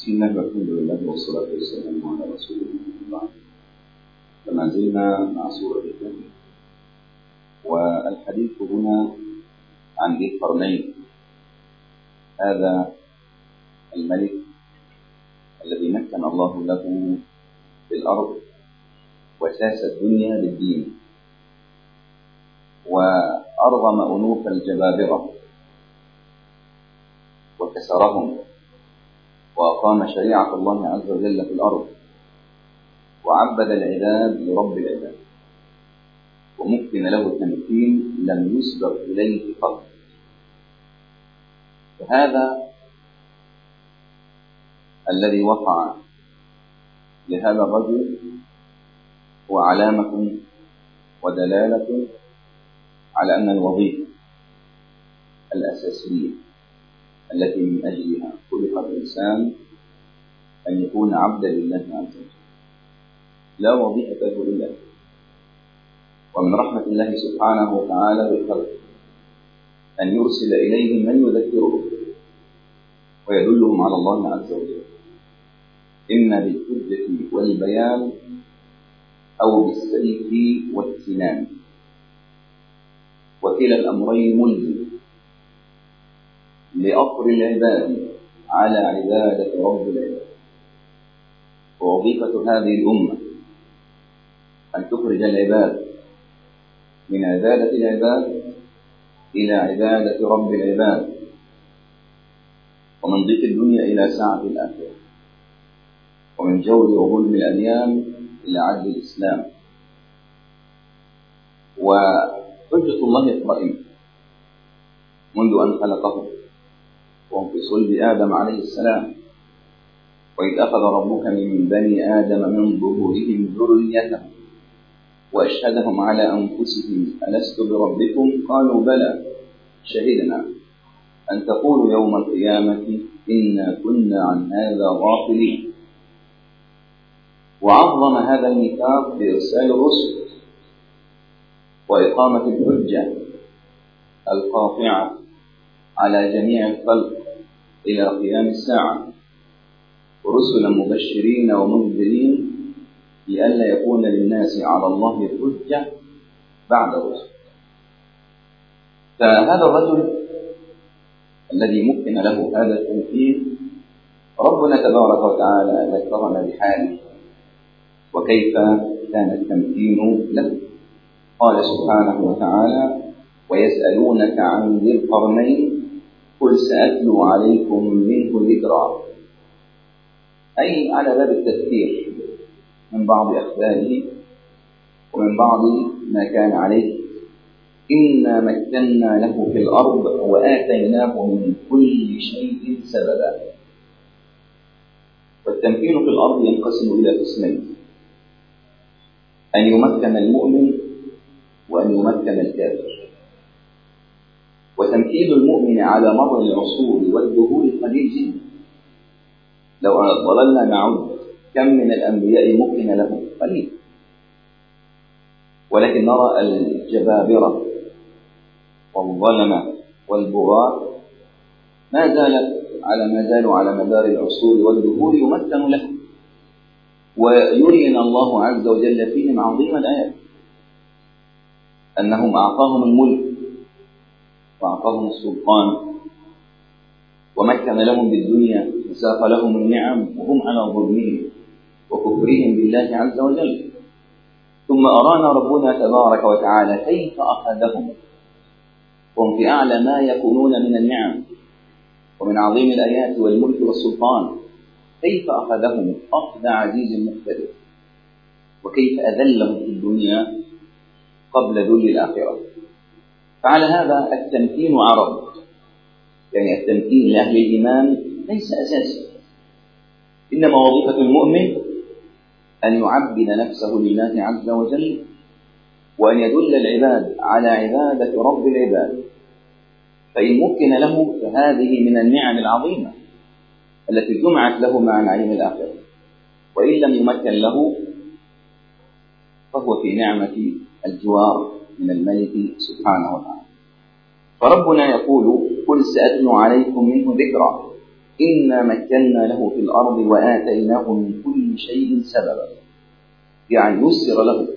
بسم الله والحمد لله والصلاة والسلام على رسول الله. فما زلنا مع سورة الكهف، والحديث هنا عن ذي القرنين، هذا الملك الذي مكن الله له في الأرض وساس الدنيا للدين، وأرغم أنوف الجبابرة وكسرهم، وأقام شريعة الله عز وجل في الأرض، وعبد العباد لرب العباد، ومكن له تمكين لم يسبق إليه قط. فهذا الذي وقع لهذا الرجل هو علامة ودلالة على أن الوظيفة الأساسية التي من أجلها خلق الإنسان أن يكون عبدا لله عز وجل، لا وظيفة له إلا هي. ومن رحمة الله سبحانه وتعالى بالخلق أن يرسل إليهم من يذكرهم ويدلهم على الله عز وجل، إما بالحجة والبيان أو بالسيف والسنان، وكلا الأمرين ملزم لأطر العباد على عبادة رب العباد. ووظيفة هذه الأمة أن تخرج العباد من عبادة العباد إلى عبادة رب العباد، ومن ضيق الدنيا إلى سعة الآخرة، ومن جور وظلم الأديان إلى عدل الإسلام. وحجة الله قائمة منذ أن خلقه وهم في صلب آدم عليه السلام، وإذ أخذ ربك من بني آدم من ظهورهم ذريتهم وأشهدهم على أنفسهم ألست بربكم قالوا بلى شهدنا أن تقولوا يوم القيامة إنا كنا عن هذا غافلين. وعظم هذا الميثاق بإرسال الرسل وإقامة الحجة القاطعة على جميع الخلق إلى قيام الساعة، ورسلا مبشرين ومنذرين لئلا يكون للناس على الله حجة بعد الرسل. فهذا الرجل الذي مكن له هذا التمكين ربنا تبارك وتعالى ذكرنا بحاله وكيف كان التمكين له. قال سبحانه وتعالى: ويسألونك عن ذي القرنين قل سأتلو عليكم منه ذكرا، أي على باب التذكير من بعض أخباره ومن بعض ما كان عليه. إنا مكنا له في الأرض وآتيناه من كل شيء سببا. والتمكين في الأرض ينقسم إلى قسمين: أن يمكن المؤمن وأن يمكن الكافر. وتمكين المؤمن على مر العصور والدهور قليل جدا، لو ظللنا نعد كم من الأنبياء مكن له قليل، ولكن نرى الجبابرة والظلمة والبغاة ما زالوا على مدار العصور والدهور يمكن له، ويرينا الله عز وجل فيهم عظيم الآيات أنهم أعطاهم الملك وأعطاهم السلطان ومكن لهم بالدنيا وساق لهم النعم وهم على ظلمهم وكفرهم بالله عز وجل. ثم أرانا ربنا تبارك وتعالى كيف أخذهم وهم في أعلى ما يكونون من النعم ومن عظيم الآيات والملك والسلطان، كيف أخذهم أخذ عزيز مقتدر، وكيف أذلهم في الدنيا قبل ذل الآخرة. فعلى هذا التمكين عرض، يعني التمكين لأهل الإيمان ليس أساسي، إنما وظيفة المؤمن أن يعبد نفسه لله عز وجل، وأن يدل العباد على عبادة رب العباد. فإن مكن له فهذه من النعم العظيمة التي جمعت له مع نعيم الآخرة، وإن لم يمكن له فهو في نعمة الجوار من الملك سبحانه وتعالى. فربنا يقول: قل سأتلو عليكم منه ذكرا، إنا مكنا له في الأرض وآتيناه من كل شيء سببا، يعني يسر له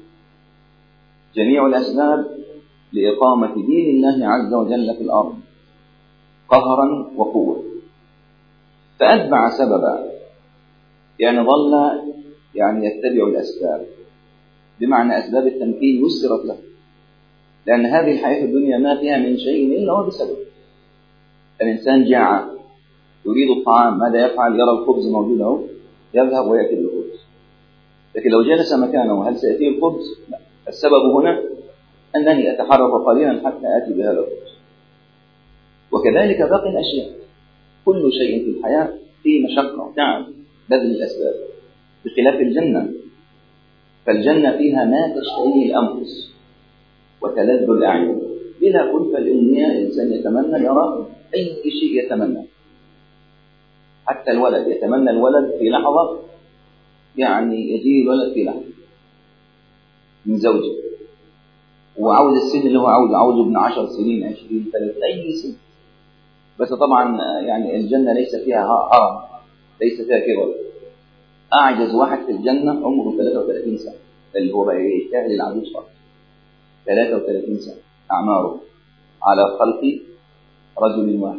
جميع الأسباب لإقامة دين الله عز وجل في الأرض قهرا وقوة، فأتبع سببا، يعني ظل يتبع الأسباب، بمعنى أسباب التمكين يسرت له، لأن هذه الحياة الدنيا ما فيها من شيء إلا هو بسبب. الإنسان جاع يريد الطعام، ماذا يفعل؟ يرى الخبز موجود اهو، يذهب ويأكل الخبز، لكن لو جلس مكانه هل سيأتيه الخبز؟ لا. السبب هنا أنني أتحرك قليلا حتى آتي بهذا الخبز. وكذلك باقي الأشياء، كل شيء في الحياة فيه مشقة وتعب بذل الأسباب، بخلاف الجنة، فالجنة فيها ما تشتهيه الأنفس وتلذ الأعين بلا كلفة الأمنية. الإنسان يتمنى يرى أي شيء يتمنى، حتى الولد يتمنى الولد في لحظة، يجي الولد في لحظة من زوجه، وعاوز السن اللي هو عاوز ابن 10 سنين 20 30 أي سن، بس طبعا الجنة ليس فيها هرم، ليس فيها كبر. أعجز واحد في الجنة عمره 33 سنة، اللي هو بقى يستاهل العجوز فقط، 33 سنة أعماره على خلق رجل واحد.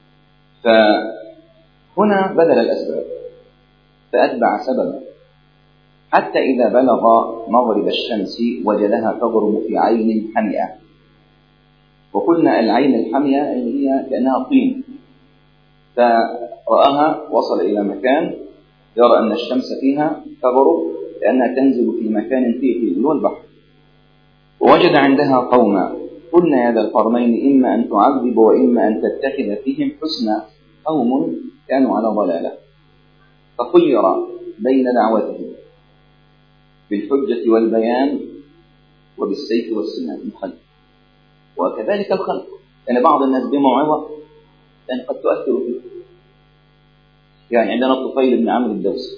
فهنا بذل الأسباب فأتبع سببا، حتى إذا بلغ مغرب الشمس وجدها تغرب في عين حمئة. وقلنا العين الحمئة اللي هي كأنها طين، فرآها وصل إلى مكان يرى أن الشمس فيها تغرب لأنها تنزل في مكان فيه اللي هو البحر، ووجد عندها قوما. قلنا يا ذا القرنين إما أن تعذب وإما أن تتخذ فيهم حسنا، قوم كانوا على ضلالة، فخير بين دعوتهم بالحجة والبيان وبالسيف والسنان الخلق. وكذلك الخلق، يعني بعض الناس بموعظة قد تؤثر فيه. عندنا الطفيل بن عمرو الدوسي،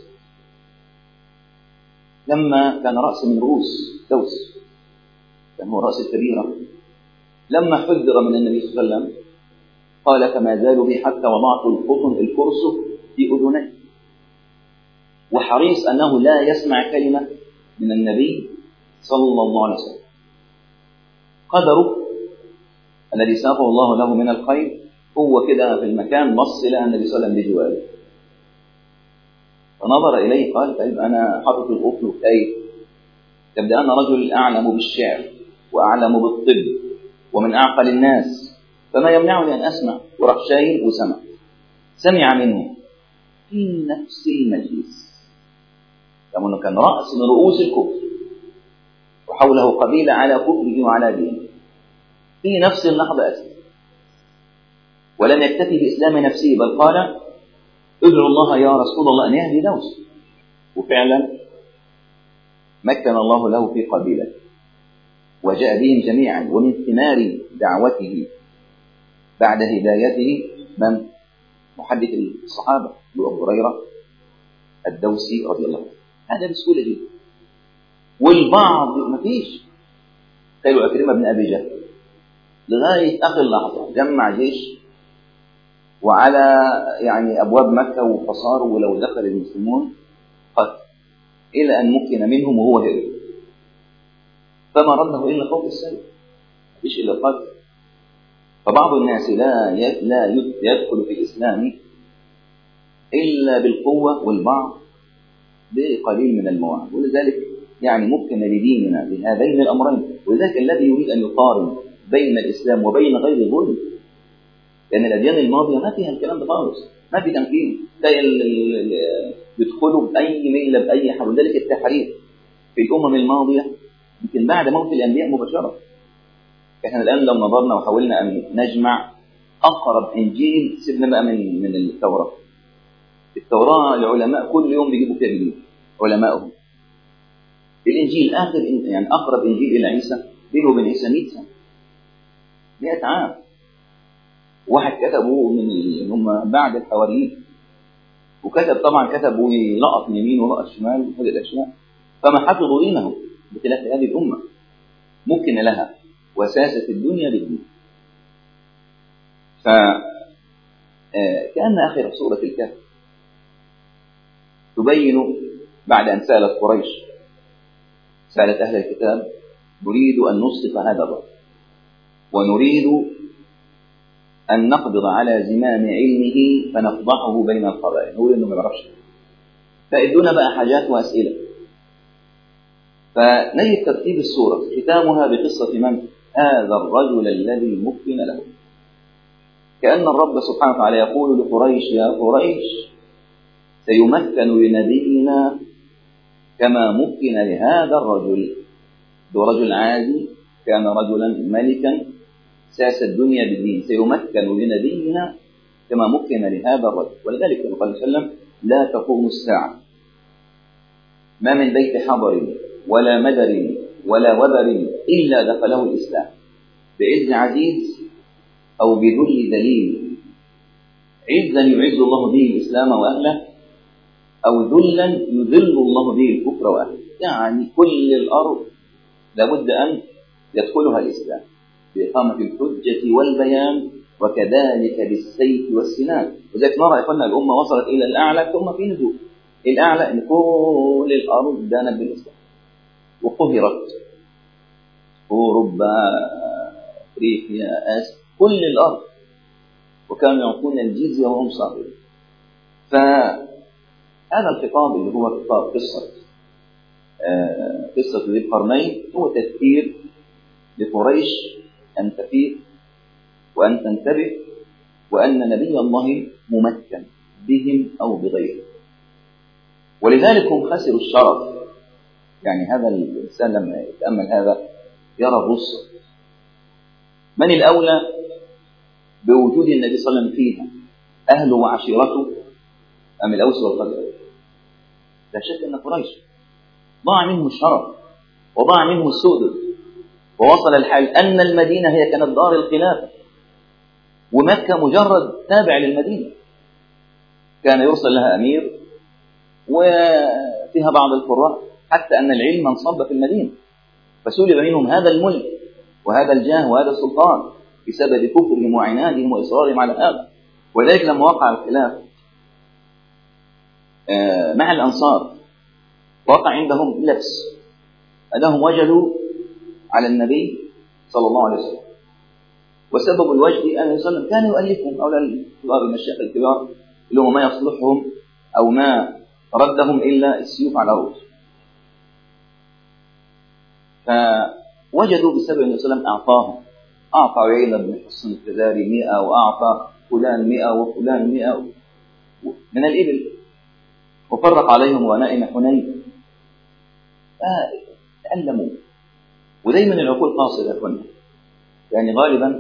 لما كان رأس من رؤوس دوس، كان هو رأس الكبيرة، لما حذر من النبي صلى الله عليه وسلم قال فما زالوا بي حتى وضعت القرص في أذني، وحريص أنه لا يسمع كلمة من النبي صلى الله عليه وسلم. قدره الذي ساقه الله له من الخير، هو كده في المكان بص لقى النبي صلى الله عليه وسلم بجواره، فنظر إليه قال طيب أنا حاطط القفل وكيف؟ تبدأ أنا رجل أعلم بالشعر وأعلم بالطب ومن أعقل الناس، فما يمنعني أن أسمع؟ وراح شايل وسمع، سمع منه في نفس المجلس، لأنه كان رأس من رؤوس الكفر وحوله قبيلة على كفره وعلى دينه، في نفس اللحظة أسلم، ولم يكتفي بإسلام نفسه بل قال ادعو الله يا رسول الله أن يهدي دوس، وفعلا مكن الله له في قبيلته وجاء بهم جميعا. ومن ثمار دعوته بعد هدايته من محدث الصحابة أبو هريرة الدوسي رضي الله عنه، هذا بسهولة جدا. والبعض ما فيش، قالوا عكرمة بن أبي جهل لغاية آخر لحظة جمع جيش وعلى أبواب مكة وحصار، ولو دخل المسلمون قتل، إلى أن مكن منهم وهو هرب، فما رده إلا خوف السيف، مفيش إلا القتل. فبعض الناس لا يدخل في الإسلام إلا بالقوة، والبعض بقليل من المواعظ، ولذلك ممكن لديننا بهذين الأمرين. ولذلك الذي يريد أن يقارن بين الإسلام وبين غير ظلم، لأن الأديان الماضية ما فيها الكلام ده خالص، ما في تمكين، يدخلوا بأي ملة بأي حال. ولذلك التحريف في الأمم الماضية يمكن بعد موت الأنبياء مباشرة. إحنا الآن لو نظرنا وحاولنا أن نجمع أقرب إنجيل، سيبنا بقى من التوراة. التوراة العلماء كل يوم بيجيبوا فيها جديد علمائهم. الإنجيل آخر أقرب إنجيل إلى عيسى بينه وبين عيسى 100 سنة، 100 عام. واحد كتبه من هم بعد الحواريين، وكتب طبعا كتبوا لقط يمين ولقط شمال وهذه الأشياء، فما حفظوا دينه بخلاف هذه الأمة ممكن لها وساسة الدنيا بالدين. كأن آخر سورة الكهف تبين بعد أن سألت قريش، سألت أهل الكتاب: نريد أن نصدق هذا الرجل ونريد أن نقبض على زمام علمه فنفضحه بين القبائل، نقول إنه ما يعرفش، فإدونا بقى حاجات وأسئلة. فنجد ترتيب السورة ختامها بقصة من؟ هذا الرجل الذي مكن له. كأن الرب سبحانه وتعالى يقول لقريش: يا قريش، سيمكن لنبينا كما مكن لهذا الرجل. ده رجل عادي، كان رجلا ملكا ساس الدنيا بالدين، سيمكن لنبينا كما مكن لهذا الرجل. ولذلك قال صلى الله عليه وسلم: لا تقوم الساعة ما من بيت حضر ولا مدر ولا وبر إلا دخله الإسلام بعز عزيز أو بذل دليل. عزا يعز الله به الإسلام وأهله، أو ذلا يذل الله به الكفر وأهله. يعني كل الأرض لابد أن يدخلها الإسلام بإقامة الحجة والبيان، وكذلك بالسيف والسنان. وذلك نرى أن الأمة وصلت إلى الأعلى ثم في نزول. الأعلى أن كل الأرض دانت بالإسلام وقهرت، أوروبا، أفريقيا، آسيا، كل الأرض، وكانوا يعطون الجزية وهم صاغرون. فهذا الخطاب اللي هو خطاب قصة ذي القرنين هو تذكير لقريش أن تفيق وأن تنتبه، وأن نبي الله ممكن بهم أو بغيرهم. ولذلك هم خسروا الشرف. يعني هذا الإنسان لما يتأمل هذا يرى الرسل. من الأولى بوجود النبي صلى الله عليه وسلم فيها؟ أهله وعشيرته أم الأوس والخزرج؟ لا شك أن قريش ضاع منه الشرف وضاع منه السؤدد، ووصل الحال أن المدينة هي كانت دار الخلافة، ومكة مجرد تابع للمدينة، كان يرسل لها أمير، وفيها بعض القراء حتى أن العلم انصب في المدينة، فسلب منهم هذا الملك وهذا الجاه وهذا السلطان بسبب كفرهم وعنادهم وإصرارهم على هذا. ولذلك لما وقع الخلاف مع الأنصار وقع عندهم لبس، أنهم وجدوا على النبي صلى الله عليه وسلم، وسبب الوجد أن النبي صلى الله عليه وسلم كان يؤلفهم أولى الكبار المشايخ الكبار اللي هم ما يصلحهم أو ما ردهم إلا السيوف على رؤوسهم. فوجدوا بسبب النبي صلى الله عليه وسلم أعطاهم، أعطى عيينة بن حصن الفزاري 100، وأعطى فلان 100 وفلان 100 من الإبل، وفرق عليهم غنائم حنين، فتألموا. ودايما العقول قاصرة يا أخوانا، يعني غالبا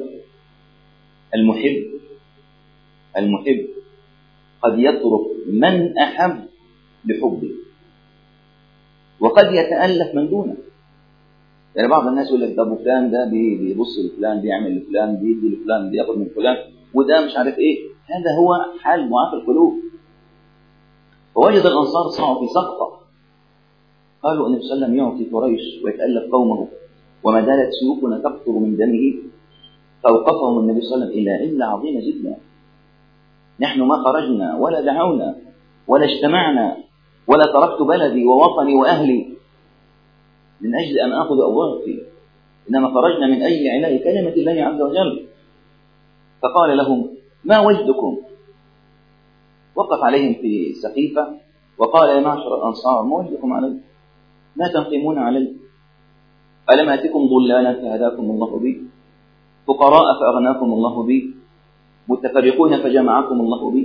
المحب قد يترك من أحب لحبه، وقد يتألف من دونه. يعني بعض الناس يقول لك ده فلان ده بيبص لفلان، بيعمل لفلان، بيدي لفلان، بياخد من فلان، وده مش عارف ايه. هذا هو حال معافى القلوب. فوجد الأنصار صاروا في سقطة، قالوا النبي صلى الله عليه وسلم يعطي قريش ويتألف قومه وما زالت سيوفنا تقطر من دمه، فأوقفهم النبي صلى الله عليه وسلم إلى علة عظيمة جدا. نحن ما خرجنا ولا دعونا ولا اجتمعنا ولا تركت بلدي ووطني وأهلي من أجل أن أخذ أوراقي، إنما خرجنا من أجل عناء كلمة الله عز وجل. فقال لهم: ما وجدكم؟ وقف عليهم في سقيفة وقال: يا معشر الأنصار، ما وجدكم علي؟ ما تنقمون علي؟ ألم أتكم ضلالا فهداكم الله بي، فقراء فأغناكم الله بي، متفرقون فجمعكم الله بي؟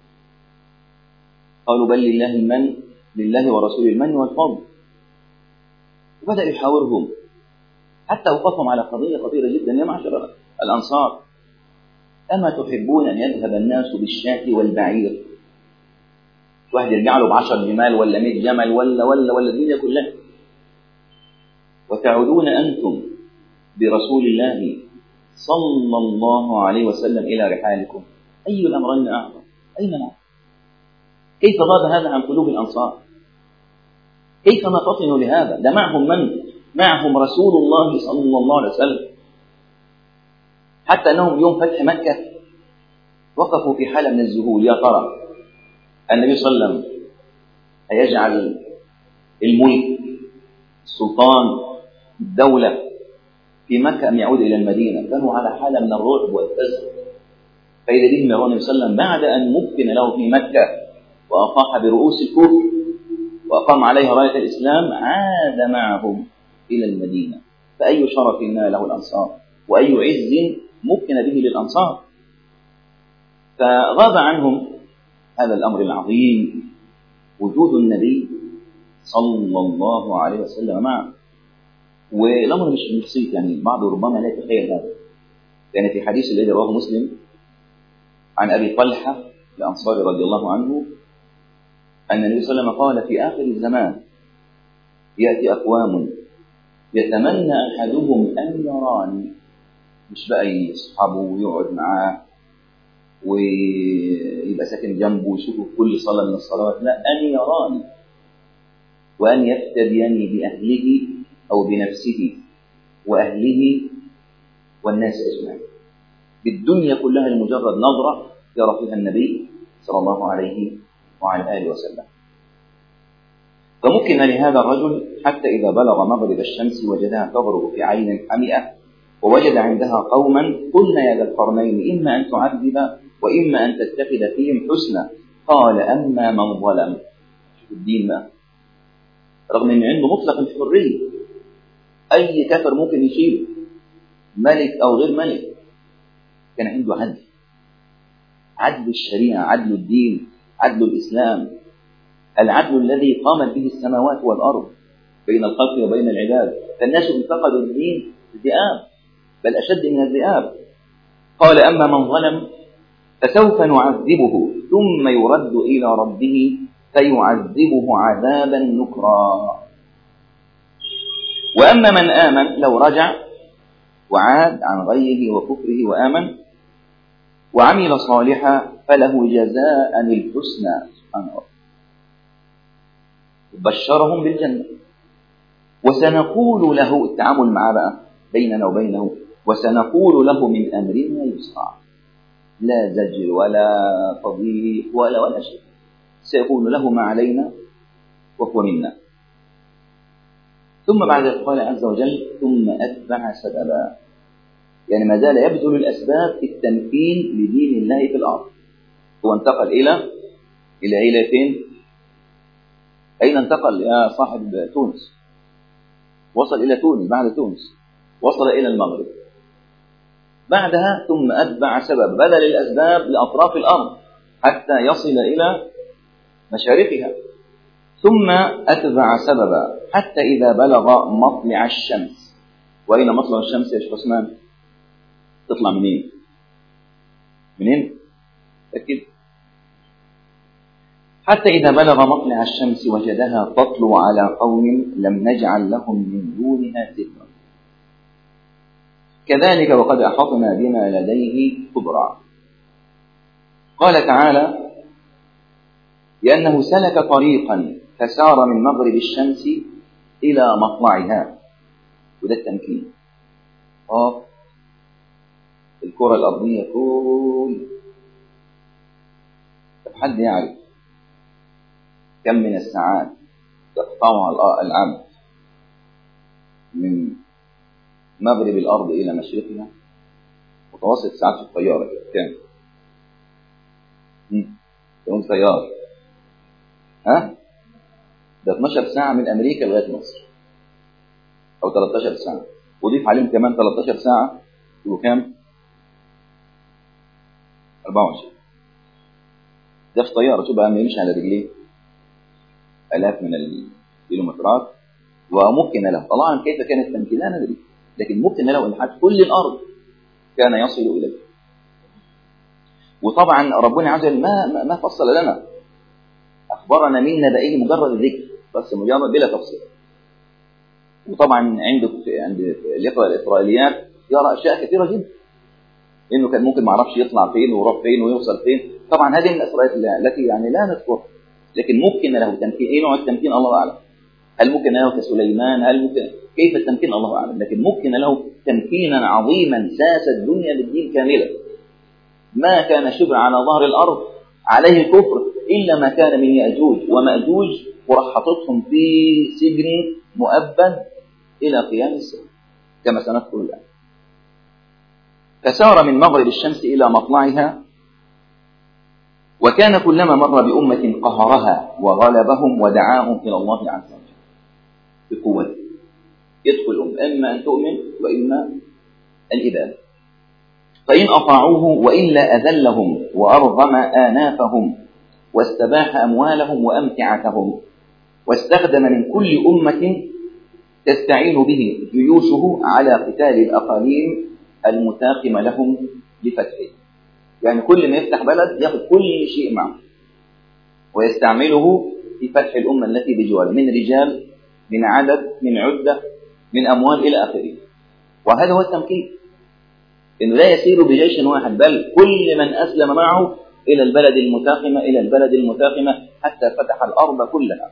قالوا: بل لله المن، لله ورسول المن والفضل. وبدأ يحاورهم حتى وقفهم على قضية خطيرة جدا: يا معشر الأنصار، أما تحبون أن يذهب الناس بالشاة والبعير؟ واحد يرجع له ب10 جمال ولا 100 جمل ولا الدنيا كلها، وتعودون أنتم برسول الله صلى الله عليه وسلم إلى رحالكم؟ أي الأمرين أعظم؟ أين نعم؟ كيف غاب هذا عن قلوب الأنصار؟ كيف ما فطنوا لهذا؟ ده معهم من؟ معهم رسول الله صلى الله عليه وسلم. حتى أنهم يوم فتح مكة وقفوا في حالة من الذهول، يا ترى النبي صلى الله عليه وسلم هيجعل الملك، السلطان، الدولة في مكة أم يعود إلى المدينة؟ كانوا على حالة من الرعب والفزع. فإذا بهم يرون النبي صلى الله عليه وسلم بعد أن مكن له في مكة وأطاح برؤوس الكفر وأقام عليها راية الإسلام، عاد معهم إلى المدينة. فأي شرف ناله الأنصار وأي عز مكن به للأنصار. فغاب عنهم هذا الأمر العظيم، وجود النبي صلى الله عليه وسلم معه. والأمر مش بسيط، يعني البعض ربما لا يتخيل هذا. يعني في حديث الذي رواه مسلم عن أبي طلحة الأنصاري رضي الله عنه أن النبي صلى الله عليه وسلم قال: في آخر الزمان يأتي أقوام يتمنى أحدهم أن يراني، مش بقى يصحبه ويقعد معاه ويبقى ساكن جنبه ويشوفه في كل صلاة من الصلوات، لا، أن يراني وأن يفتديني بأهله أو بنفسه وأهله والناس أجمعين، بالدنيا كلها لمجرد نظرة يرى فيها النبي صلى الله عليه وعلى آله وسلم. فمكن لهذا الرجل حتى إذا بلغ مغرب الشمس وجدها تغرب في عين حمئة، ووجد عندها قوما قلنا يا ذا القرنين إما أن تعذب وإما أن تتخذ فيهم حسنا. قال: أما من ظلم. شوف الدين بقى، رغم أن عنده مطلق الحرية، أي كافر ممكن يشيله، ملك أو غير ملك، كان عنده عدل، عدل الشريعة، عدل الدين، عدل الإسلام، العدل الذي قامت به السماوات والأرض بين الخلق وبين العباد. فالناس انتقدوا الدين الذئاب، بل أشد من الذئاب. قال: أما من ظلم فسوف نعذبه ثم يرد إلى ربه فيعذبه عذابا نكرا. وأما من آمن، لو رجع وعاد عن غيه وكفره وآمن وعمل صالحا فله جزاء الحسنى. سبحان الله، بشرهم بالجنة. وسنقول له، التعامل معه بقى بيننا وبينه، وسنقول له من أمرنا يسرا، لا زجر ولا تضييق ولا شيء، سيكون له ما علينا وهو منا. ثم بعد ذلك قال عز وجل: ثم أتبع سببا، يعني ما زال يبذل الأسباب في التمكين لدين الله في الأرض. هو انتقل إلى فين؟ أين انتقل يا صاحب تونس؟ وصل إلى تونس، بعد تونس وصل إلى المغرب. بعدها ثم أتبع سبب، بذل الأسباب لأطراف الأرض حتى يصل إلى مشارقها. ثم أتبع سببا حتى إذا بلغ مطلع الشمس. وأين مطلع الشمس يا شيخ عثمان؟ تطلع منين؟ أكيد. حتى إذا بلغ مطلع الشمس وجدها تطلع على قوم لم نجعل لهم من دونها سترا كذلك وقد أحطنا بما لديه خبرا. قال تعالى: لأنه سلك طريقا فسار من مغرب الشمس إلى مطلعها. وده التمكين. الكرة الأرضية كلها، طب حد يعرف كم من الساعات تقطعها العبد من مغرب الأرض إلى مشرقها؟ متوسط ساعات في الطيارة كام؟ يوم طيار ده 12 ساعة من أمريكا لغاية مصر، أو 13 ساعة، وضيف عليهم كمان 13 ساعة يبقوا كام؟ 24. ده في طيارة، شو بقى يمشي على رجليه آلاف من الكيلومترات. وممكن له، الله أعلم كيف كانت تمكيننا ندري، لكن ممكن له أن حتى كل الأرض كان يصل إليه. وطبعا ربنا عز وجل ما فصل لنا، أخبرنا من نبأه مجرد ذكر بس، مجرد بلا تفصيل. وطبعا عند اللي يقرأ الإسرائيليات يرى أشياء كثيرة جدا، إنه كان ممكن ما عرفش يطلع فين ويروح فين ويوصل فين. طبعا هذه من الإسرائيليات التي يعني لا نذكر، لكن ممكن له تمكين. إيه نوع التمكين الله أعلم؟ هل ممكن له كسليمان؟ هل ممكن كيف التمكين الله أعلم؟ لكن ممكن له تمكينا عظيما ساس الدنيا بالدين كاملا ما كان شبر على ظهر الأرض عليه الكفر إلا ما كان من يأجوج ومأجوج، وراح حاططهم في سجن مؤبد إلى قيام الساعة كما سنذكر الآن. فسار من مغرب الشمس إلى مطلعها، وكان كلما مر بأمة قهرها وغلبهم ودعاهم إلى الله عز وجل بقوته. يدخل إما أن تؤمن وإما الإبادة، فإن أطاعوه وإلا أذلهم وأرغم آنافهم واستباح أموالهم وأمتعتهم، واستخدم من كل أمة تستعين به جيوشه على قتال الأقاليم المتاقمة لهم لفتحه. يعني كل ما يفتح بلد يأخذ كل شيء معه ويستعمله في فتح الأمة التي بجواره، من رجال، من عدد، من عدة، من أموال إلى آخره. وهذا هو التمكين، إنه لا يسير بجيش واحد، بل كل من أسلم معه إلى البلد المتاقمة إلى البلد المتاقمة حتى فتح الأرض كلها.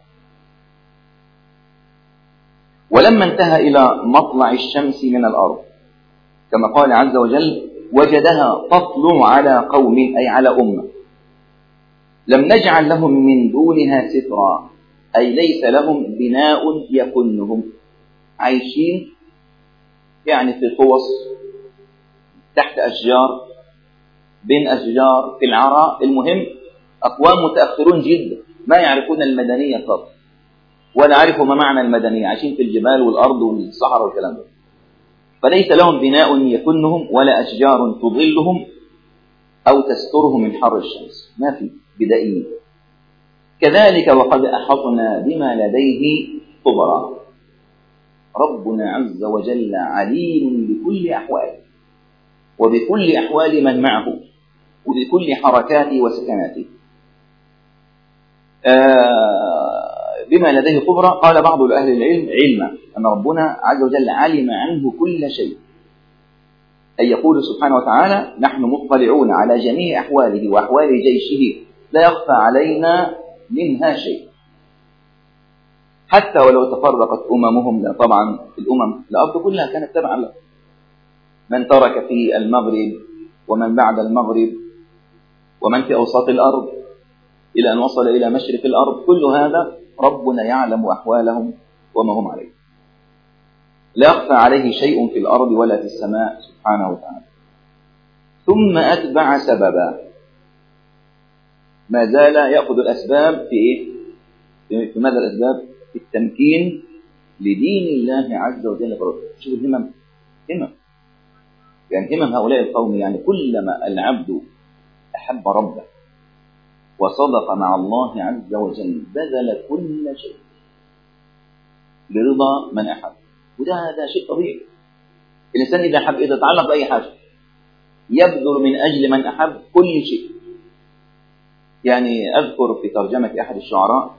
ولما انتهى إلى مطلع الشمس من الأرض كما قال عز وجل: وجدها تطلع على قوم، أي على أمة لم نجعل لهم من دونها سترا، أي ليس لهم بناء يكنهم، عايشين يعني في قوص تحت أشجار، بين أشجار، في العراء. المهم أقوام متأخرون جدا ما يعرفون المدنية خالص، ولا عرفوا ما معنى المدنية، عايشين في الجبال والأرض والصحراء والكلام ده. فليس لهم بناء يكنهم ولا أشجار تظلهم أو تسترهم من حر الشمس، ما في بدائيين. كذلك وقد أحطنا بما لديه خبرا، ربنا عز وجل عليم بكل أحواله وبكل أحوال من معه وبكل حركاته وسكناته. بما لديه خبرا، قال بعض أهل العلم علما، أن ربنا عز وجل علم عنه كل شيء، أي يقول سبحانه وتعالى: نحن مطلعون على جميع أحواله وأحوال جيشه لا يخفى علينا منها شيء، حتى ولو تفرقت أممهم. لا طبعا الأرض كلها كانت تبعا له، من ترك في المغرب ومن بعد المغرب ومن في أوساط الأرض إلى أن وصل إلى مشرق الأرض، كل هذا ربنا يعلم أحوالهم وما هم عليه، لا يخفى عليه شيء في الأرض ولا في السماء سبحانه وتعالى. ثم أتبع سببا، ما زال يأخذ الأسباب في إيه؟ في ماذا الأسباب؟ في التمكين لدين الله عز وجل. شوف الهمم، يعني همم هؤلاء القوم، يعني كلما العبد أحب ربه وصدق مع الله عز وجل بذل كل شيء لرضا من أحب، هذا شيء طبيعي. الإنسان إذا تعلق بأي حاجة يبذل من أجل من أحب كل شيء. يعني أذكر في ترجمة أحد الشعراء،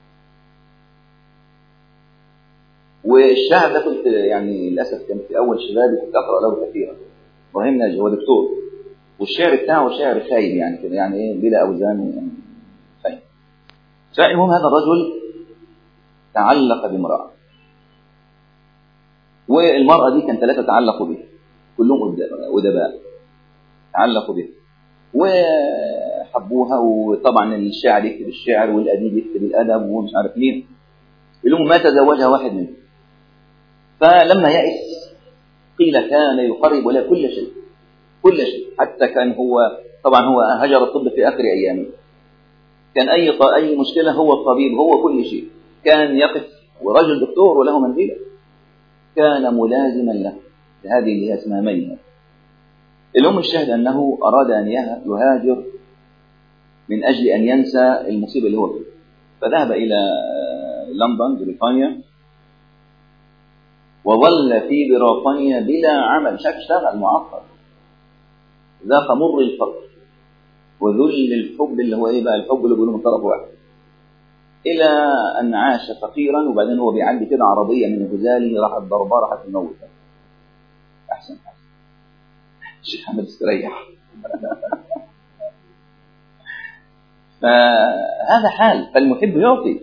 والشاعر ده كنت يعني للأسف كان في أول شبابي كنت أقرأ له كثيرا، إبراهيم ناجي، هو دكتور، والشعر بتاعه شعر خايب يعني كده، يعني إيه، بلا أوزان يعني خايب. فالمهم هذا الرجل تعلق بامرأة، والمرأة دي كان 3 تعلقوا به، كلهم أدباء تعلقوا به وحبوها. وطبعا الشاعر يكتب الشعر والأديب يكتب الأدب ومش عارف مين، لهم ما تزوجها واحد منهم. فلما يأس قيل كان يقرب لها كل شيء، حتى كان هو طبعا هو هجر الطب في آخر أيامه، كان أي مشكلة هو الطبيب، هو كل شيء، كان يقف، ورجل دكتور وله منزلة، كان ملازما له. هذه اللي هي اسمها ميمة. الأم الشاهد أنه أراد أن يهاجر من أجل أن ينسى المصيبة اللي هو فيها، فذهب إلى لندن بريطانيا، وظل في بريطانيا بلا عمل، اشتغل معطل، ذاق مر الفقر وذل الحب اللي هو إيه بقى، الحب اللي بيقولوا من طرف واحد، إلى أن عاش فقيرا. وبعدين هو بيعدي كده عربية من غزاله راحت ضربة راحت تموت. أحسن الشيخ حمد استريح. فهذا حال، فالمحب يعطي،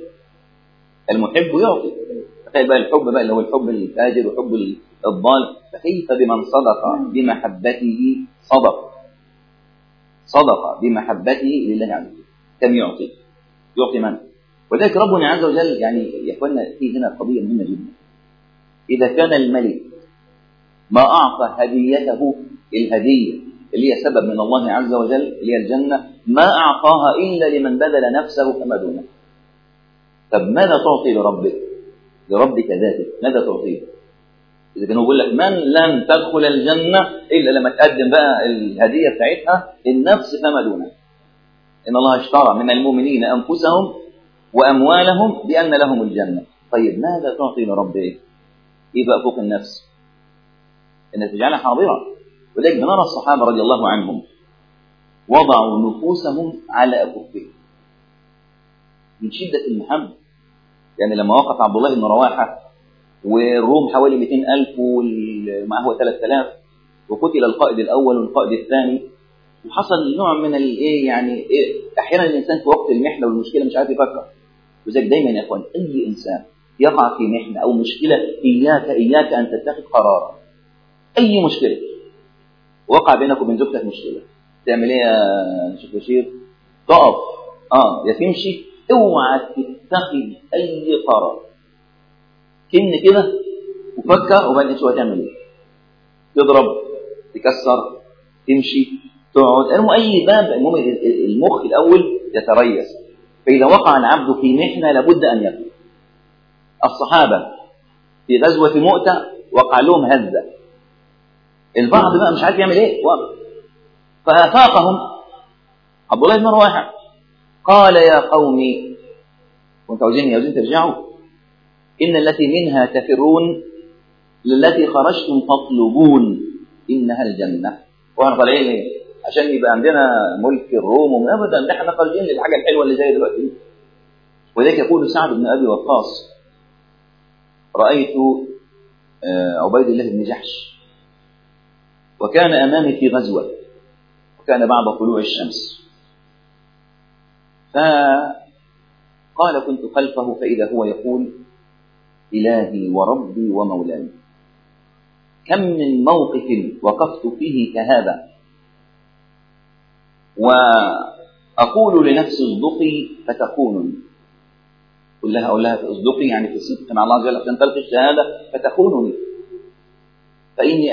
تخيل بقى الحب بقى اللي هو الحب الفاجر وحب الضال، فكيف بمن صدق بمحبته صدق. صدق بمحبته لله عز وجل. كم يعطي؟ يعطي من؟ ولذلك ربنا عز وجل يعني يا اخوانا في هنا قضيه مهمه جدا. اذا كان الملك ما اعطى هديته الهديه اللي هي سبب من الله عز وجل اللي هي الجنه، ما اعطاها الا لمن بذل نفسه فما دونه. طب ماذا تعطي لربك؟ لربك ذاته ماذا تعطيه؟ إذا كان يقول لك من لن تدخل الجنة إلا لما تقدم بقى الهدية بتاعتها النفس فما دونها. إن الله اشترى من المؤمنين أنفسهم وأموالهم بأن لهم الجنة. طيب ماذا تعطي لربك؟ إيه بقى فوق النفس؟ إن تجعلها حاضرة. ولذلك بنرى الصحابة رضي الله عنهم وضعوا نفوسهم على أكفهم من شدة المحبة. يعني لما وقف عبد الله بن رواحة والروم حوالي 200,000 ومعه 3000 وقتل القائد الأول والقائد الثاني، وحصل نوع من الايه يعني إيه، احيانا الانسان في وقت المحنه والمشكله مش عارف يفكر. وذلك دايما يا اخوان اي انسان يقع في محنه او مشكله اياك ان تتخذ قرارا. اي مشكله وقع بينك وبين زوجتك مشكله، تعمل ايه يا شيخ بشير؟ تقف يا تمشي، اوعى تتخذ اي قرار. كن كده وفكر وبعدين شو هتعمل ايه؟ تضرب، تكسر، تمشي، تقعد. المهم اي باب، المخ الاول يتريث. فاذا وقع العبد في محنه لابد ان يقف. الصحابه في غزوه مؤتة وقع لهم هزه، البعض بقى مش عارف يعمل ايه، وقف. فافاقهم عبد الله بن رواحه قال يا قومي كنتوا عاوزين ترجعوا، ان التي منها تفرون للتي خرجتم تطلبون انها الجنه. واحنا طالعين ايه؟ عشان يبقى عندنا ملك الروم ومن ابدا احنا خارجين للحاجه الحلوه اللي زي دلوقتي. ولذلك يقول سعد بن ابي وقاص رايت عبيد الله بن جحش وكان امامي في غزوه وكان بعد طلوع الشمس، فقال كنت خلفه فاذا هو يقول الهي وربي ومولاي كم من موقف وقفت فيه كهذا وأقول لنفسي اصدقي فتخونني. أقول لها اصدقي يعني في الصدق مع الله عز وجل عشان تلقي الشهادة فتخونني. فإني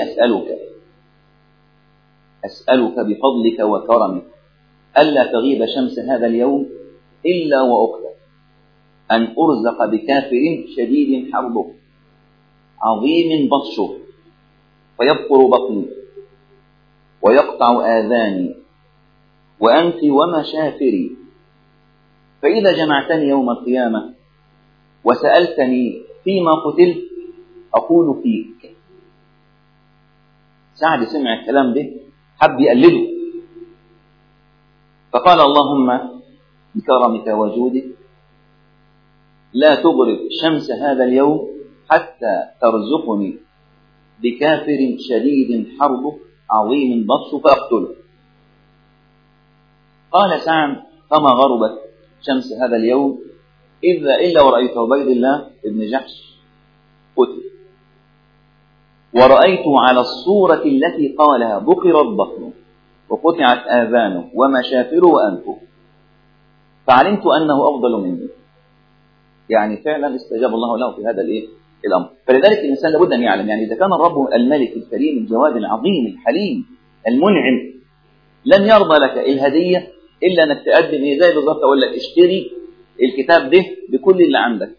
أسألك بفضلك وكرمك ألا تغيب شمس هذا اليوم إلا وأقدر أن أرزق بكافر شديد حربه عظيم بطشه فيبقر بطني ويقطع آذاني وأنفي ومشافري، فإذا جمعتني يوم القيامة وسألتني فيما قتلت أقول فيك. سعد سمع الكلام ده حب يقلده، فقال اللهم بكرمك وجودك لا تغرب شمس هذا اليوم حتى ترزقني بكافر شديد حربه عظيم بطشه فأقتله. قال سعد فما غربت شمس هذا اليوم إلا ورأيت عبيد الله بن جحش قتل، ورأيت على الصورة التي قالها بقرت بطنه وقطعت آذانه ومشافره وأنفه، فعلمت أنه أفضل مني. يعني فعلا استجاب الله له في هذا الأمر. فلذلك الإنسان لابد أن يعلم، يعني إذا كان الرب الملك الكريم الجواد العظيم الحليم المنعم لن يرضى لك الهدية إلا أنك تقدم زي بالظبط أقول لك اشتري الكتاب ده بكل اللي عندك.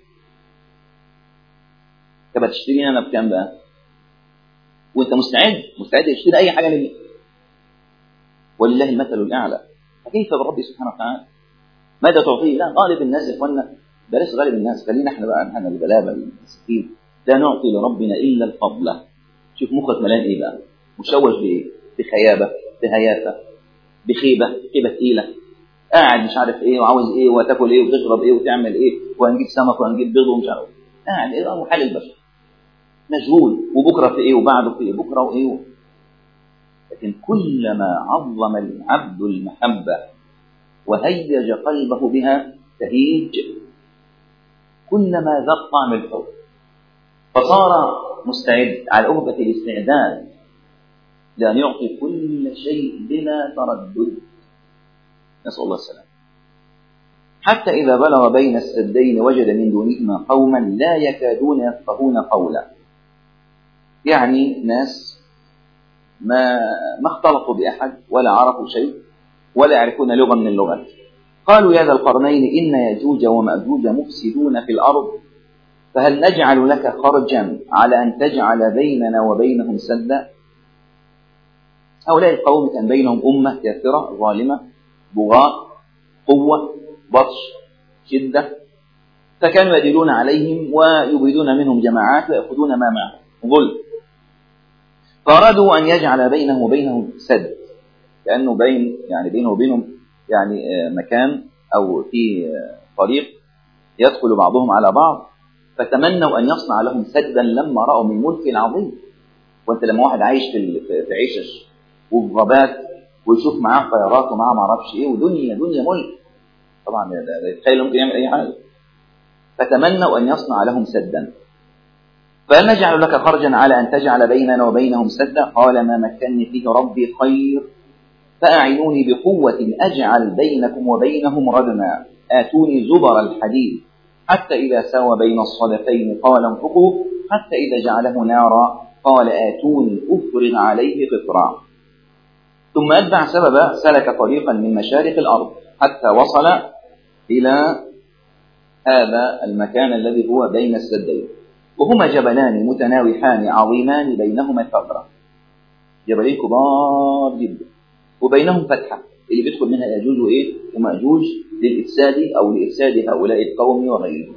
طب تشتري أنا بكام بقى؟ وأنت مستعد تشتري أي حاجة مني، ولله المثل الأعلى. فكيف بالرب سبحانه وتعالى؟ ماذا تعطيه؟ لا، غالب الناس يا إخوانا بلاش غالب الناس، خلينا احنا بقى احنا الغلابه المساكين لا نعطي لربنا الا الفضل. شوف مخك ملان ايه بقى؟ مشوش بايه؟ بخيابه، بهيافه، بخيبه ثقيله، قاعد مش عارف ايه وعاوز ايه وتاكل ايه وتشرب ايه وتعمل ايه وهنجيب سمك وهنجيب بيض ومش عارف قاعد ايه ده حال البشر مشغول، وبكره في ايه وبعده في ايه بكره وايه. لكن كلما عظم العبد المحبه وهيج قلبه بها تهيج كلما ذاق طعم الحب، فصار مستعد على أهبة الاستعداد لأن يعطي كل شيء بلا تردد. نسأل الله السلام. حتى إذا بلغ بين السدين وجد من دونهما قوما لا يكادون يفقهون قولا، يعني ناس ما اختلطوا بأحد ولا عرفوا شيء ولا يعرفون لغة من اللغات. قالوا يا ذا القرنين إن يأجوج ومأجوج مفسدون في الأرض فهل نجعل لك خرجا على أن تجعل بيننا وبينهم سدا. هؤلاء القوم كان بينهم أمة كافرة ظالمة بغاة قوة بطش شدة، فكانوا يدلون عليهم ويبيدون منهم جماعات ويأخذون ما معهم ظلم، فأرادوا أن يجعل بينهم وبينهم سد، كأنه بينه وبينهم مكان أو في طريق يدخل بعضهم على بعض، فتمنوا أن يصنع لهم سدا لما رأوا من ملك العظيم. وانت لما واحد عايش في عيشش وفي غابات ويشوف معاه خيارات ومعاه معرفش ايه ودنيا ملك، طبعا يتخيل ممكن يعمل اي حاجه، فتمنوا ان يصنع لهم سدا. فنجعل لك خرجا على ان تجعل بيننا وبينهم سدا. قال ما مكنني فيه ربي خير فاعينوني بقوه اجعل بينكم وبينهم ردما اتوني زبر الحديد حتى اذا ساوى بين الصدفين قال انفقوا حتى اذا جعله نارا قال آتوني أفرغ عليه قطرا. ثم أتبع سببا سلك طريقا من مشارق الأرض حتى وصل إلى هذا المكان الذي هو بين السدين، وهما جبلان متناوحان عظيمان بينهما ثغرة، جبلين كبار جدا وبينهم فتحة اللي بيدخل منها يأجوج ومأجوج للإفساد أو لإفساد هؤلاء القوم وغيرهم.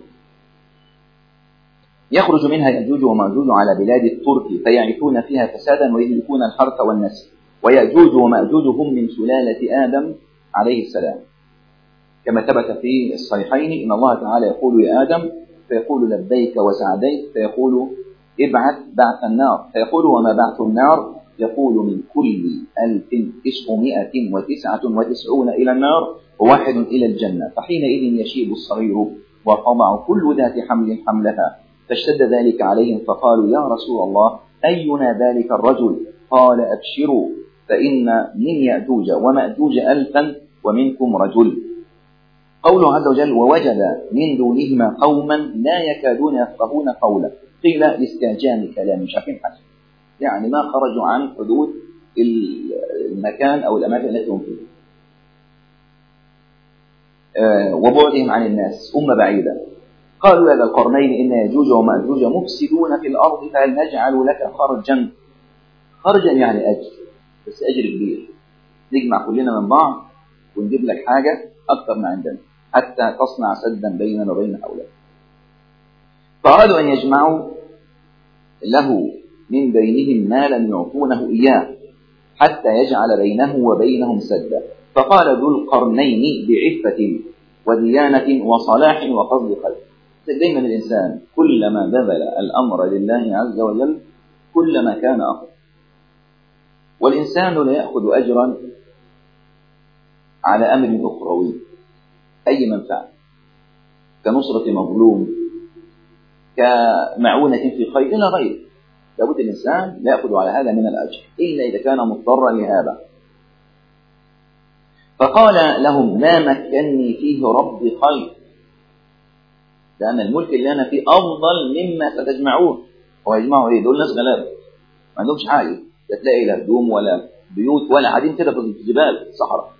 يخرج منها يأجوج ومأجوج على بلاد الترك فيعيثون فيها فسادا ويهلكون الحرث والنسل. ويأجوج ومأجوج هم من سلالة آدم عليه السلام، كما ثبت في الصحيحين إن الله تعالى يقول يا آدم فيقول لبيك وسعديك فيقول ابعث بعث النار فيقول وما بعث النار يقول من كل 1999 إلى النار وواحد إلى الجنة فحينئذ يشيب الصغير وتضع كل ذات حمل حملها. فاشتد ذلك عليهم فقالوا يا رسول الله أينا ذلك الرجل؟ قال أبشروا فإن من يأجوج ومأجوج 1000 ومنكم رجل. قوله عز وجل ووجد من دونهما قوما لا يكادون يفقهون قولا، قيل لاستعجام كلام شاكين حسن، يعني ما خرجوا عن حدود المكان أو الأماكن التي هم فيها وبعدهم عن الناس أمة بعيدة. قالوا يا ذا القرنين إن يأجوج ومأجوج مفسدون في الأرض فهل نجعل لك خرجا يعني أجر، بس أجر كبير، نجمع كلنا من بعض ونجيب لك حاجة أكثر ما عندنا حتى تصنع سدا بيننا وبين هؤلاء. فأرادوا أن يجمعوا له من بينهم ما لم يعطونه إياه حتى يجعل بينه وبينهم سدا. فقال ذو القرنين بعفة وديانة وصلاح وقصد قلب. دائما الإنسان كلما بذل الأمر لله عز وجل كلما كان أفضل. والإنسان لا يأخذ أجرا على أمر أخروي أي منفعة كنصرة مظلوم كمعونة في خير إلى غيره، لابد الإنسان لا يأخذ على هذا من الأجر إلا إذا كان مضطرا لهذا. فقال لهم ما مكنني فيه ربي خير، لأن الملك اللي أنا فيه أفضل مما ستجمعون. ويجمعوا إيه؟ دول ناس غلابة ما عندهمش حاجة، لا تلاقي لا هدوم ولا بيوت ولا قاعدين كده في الجبال الصحراء.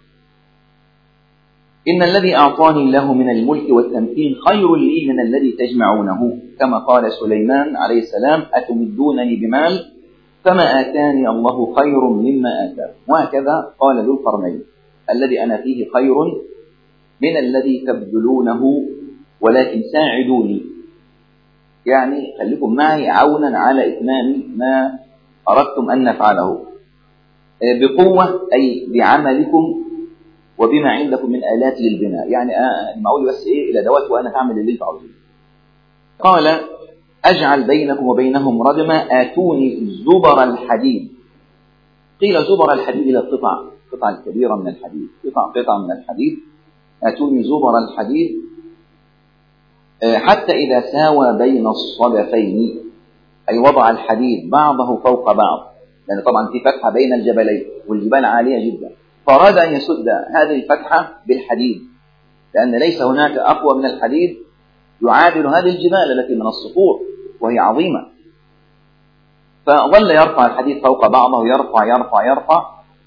إن الذي أعطاني الله من الملك والتمكين خير لي من الذي تجمعونه، كما قال سليمان عليه السلام أتمدونني بمال فما آتاني الله خير مما آتاكم. وهكذا قال ذو القرنين الذي أنا فيه خير من الذي تبذلونه ولكن ساعدوني، يعني خليكم معي عونا على إتمام ما أردتم أن نفعله بقوة، أي بعملكم وبما عندكم من آلات للبناء، يعني المعول بس الأدوات وأنا هعمل اللي أنت عاوزينه. قال أجعل بينكم وبينهم ردما آتوني زبر الحديد. قيل زبر الحديد إلى القطع الكبيرة من الحديد، قطع من الحديد. آتوني زبر الحديد حتى إذا ساوى بين الصدفين، أي وضع الحديد بعضه فوق بعض، لأن طبعا في فتحة بين الجبلين والجبال عالية جدا، فأراد أن يسد هذه الفتحة بالحديد، لأن ليس هناك أقوى من الحديد يعادل هذه الجبال التي من الصخور وهي عظيمة. فظل يرفع الحديد فوق بعضه، يرفع يرفع يرفع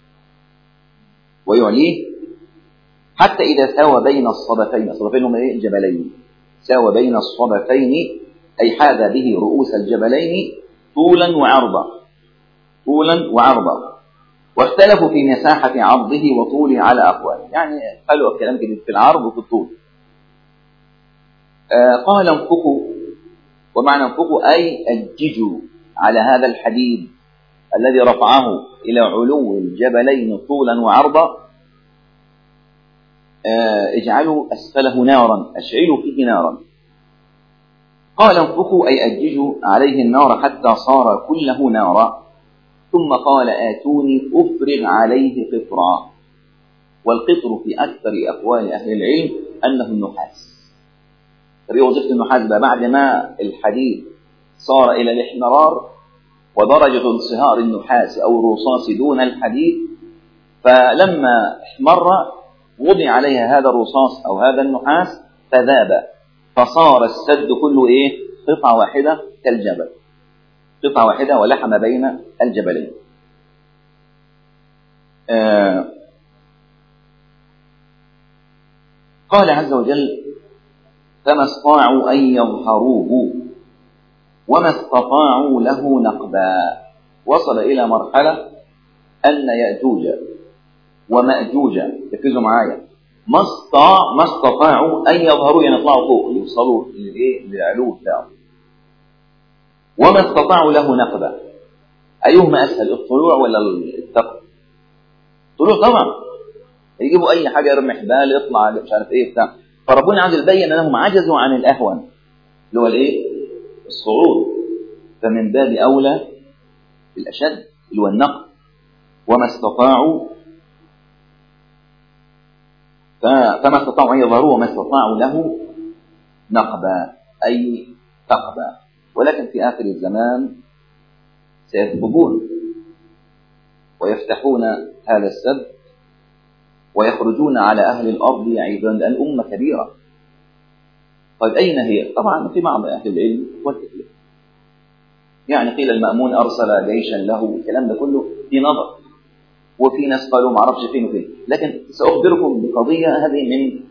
ويعليه حتى إذا ساوى بين الصدفين. الصدفين هم الجبلين، ساوى بين الصدفين أي حاذا به رؤوس الجبلين طولا وعرضا، طولا وعرضا. واختلفوا في مساحة عرضه وطوله على أقوال، يعني قالوا الكلام كده في العرض وفي الطول. قال انفقوا، ومعنى انفقوا أي أججوا على هذا الحديد الذي رفعه إلى علو الجبلين طولا وعرضا، اجعلوا أسفله نارا، أشعلوا فيه نارا. قال انفقوا أي أججوا عليه النار حتى صار كله نارا. ثم قال آتوني أفرغ عليه قطرا. والقطر في أكثر أقوال أهل العلم أنه النحاس. طب وظيفة النحاس بقى بعد ما الحديد صار إلى الاحمرار ودرجة انصهار النحاس أو الرصاص دون الحديد، فلما احمر وضع عليها هذا الرصاص أو هذا النحاس فذاب، فصار السد كله قطعة واحدة كالجبل، قطعة واحدة ولحم بين الجبلين. قال عز وجل فما استطاعوا أن يظهروه وما استطاعوا له نقبا. وصل إلى مرحلة أن يأجوج ومأجوج، ركزوا معايا، ما استطاعوا أن يظهروا، يعني يطلعوا فوق يوصلوا للعلو بتاعه، وما استطاعوا له نقبا. أيهما أسهل، الطلوع ولا التقوى؟ الطلوع طبعا، يجيبوا أي حاجة يرمي حبال يطلع مش عارف بتاع. فربنا عز وجل بين أنهم عجزوا عن الأهون اللي هو الصعود، فمن باب أولى الأشد اللي هو النقب. وما استطاعوا فما استطاعوا أن يظهروا وما استطاعوا له نقبا أي ثقبا. ولكن في آخر الزمان سيثقبون ويفتحون هذا السد ويخرجون على أهل الأرض يعيدون، لأن الأمة كبيرة. طيب أين هي؟ طبعا في بعض أهل العلم والتكليف، يعني قيل المأمون أرسل جيشا له، الكلام ده كله في نظر، وفي ناس قالوا ما اعرفش فين وفين. لكن سأخبركم بقضية هذه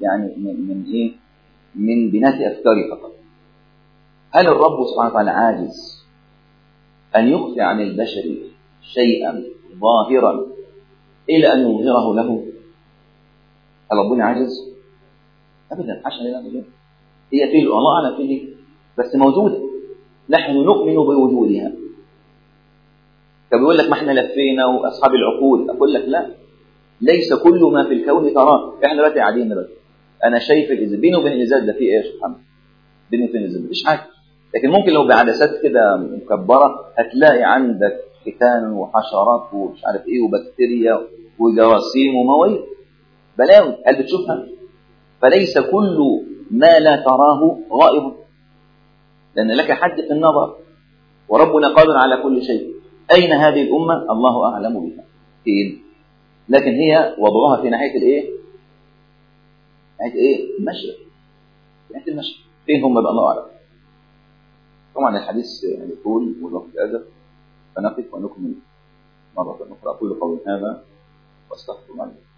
من بنات أفكاري فقط. هل الرب سبحانه وتعالى عاجز أن يخفي عن البشر شيئا ظاهرا إلى أن يظهره له؟ هل ربنا عاجز؟ أبدا، حاشا لله. هي فيه الله أعلم فيه، بس موجودة، نحن نؤمن بوجودها. فبيقول لك ما احنا لفينا واصحاب العقول، اقول لك لا، ليس كل ما في الكون تراه. احنا دلوقتي قاعدين دلوقتي انا شايف الازاز، بينه وبين الازاز ده في ايه يا شيخ محمد؟ بينه وبين الازاز مفيش حاجه. لكن ممكن لو بعدسات كده مكبره هتلاقي عندك حيتان وحشرات ومش عارف وبكتيريا وجراثيم ومواد، بلاوي، هل بتشوفها؟ فليس كل ما لا تراه غائب، لان لك حد في النظر، وربنا قادر على كل شيء. أين هذه الأمة؟ الله أعلم بها فين، لكن هي وضعها في ناحية ناحية المشرق، ناحية المشرق. فين هم بقى؟ الله أعلم. طبعا الحديث يقول والوقت أجل، فنقف ونكمل مرة أخرى. أقول قولي هذا واستغفر الله.